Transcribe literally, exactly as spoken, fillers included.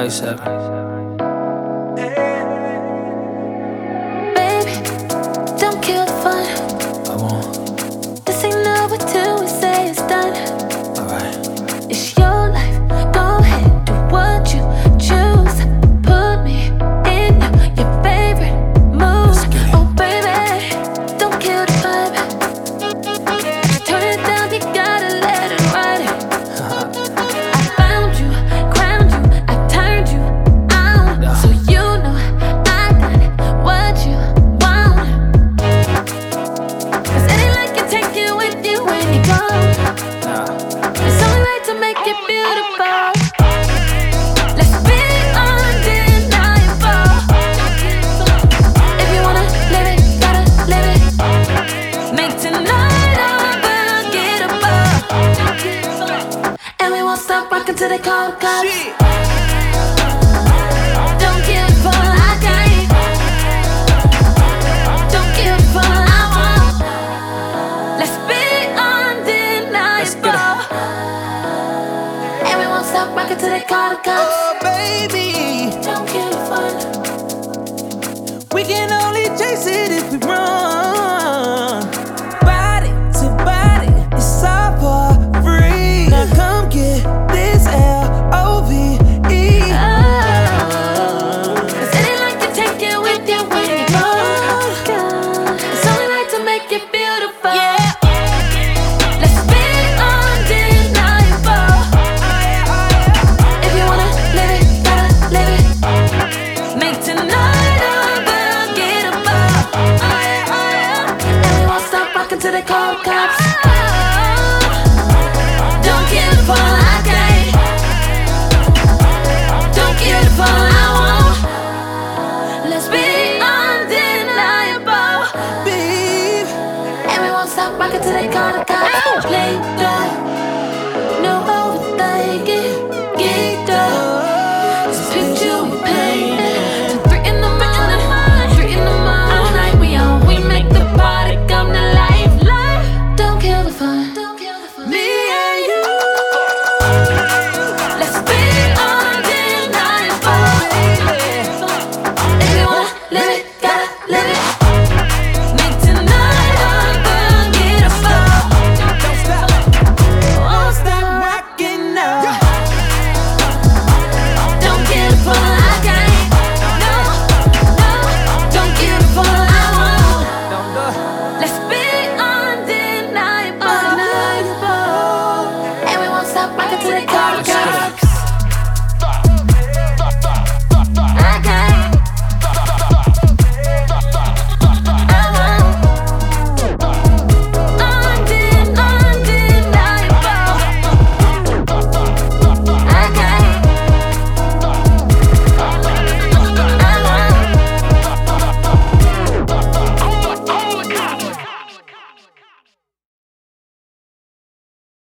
ninety-seven. Baby, don't kill the fun. I won't. This ain't over till we say it's done. Alright. It's your life, go ahead, do what you choose. Put me in your favorite mood. Oh baby, don't kill the vibe. Turn it down, you gotta let it ride. I found you, crowned you, I turned you on, Yeah. so you know I got what you want. Cause it ain't like you take it with you when you go. Nah. It's only right to make it beautiful. Let's be undeniable. If you wanna live it, gotta live it. Make tonight unforgettable. And we won't stop rockin' till they call the cops. Don't give a fuck, I can't. Don't give a fuck, I won't. Let's be undeniable. And we won't stop rockin' till they call the cops. Oh, baby, Don't kill the fun. we can only chase it if we run. Body to body, it's all for free. Now come get this L O V E. Cause it ain't like you take it with you when you go. It's only right to make it beautiful. Yeah. Let's be undeniable. If you wanna live it, gotta live it. Make tonight unforgettable. And we won't stop rockin' till they call the cops. Don't give a fuck, I can't. Don't give a fuck, I won't. Let's be undeniable. Babe, And we won't stop rockin' till they call the cops. Play that, no overthinking. Geeked up, this picture we painted. Till three in the morning, three in the morning. All night we on, we make the party come to life. Life, don't kill the fun. me and you. Let's be undeniable. If you wanna live it, gotta live it. Make tonight unforgettable. Don't stop, Won't stop rocking now. Don't give a fuck, I can't. No, no, don't give a fuck, I won't. Don't go. Let's be undeniable. And we won't stop rockin' till they call the cops.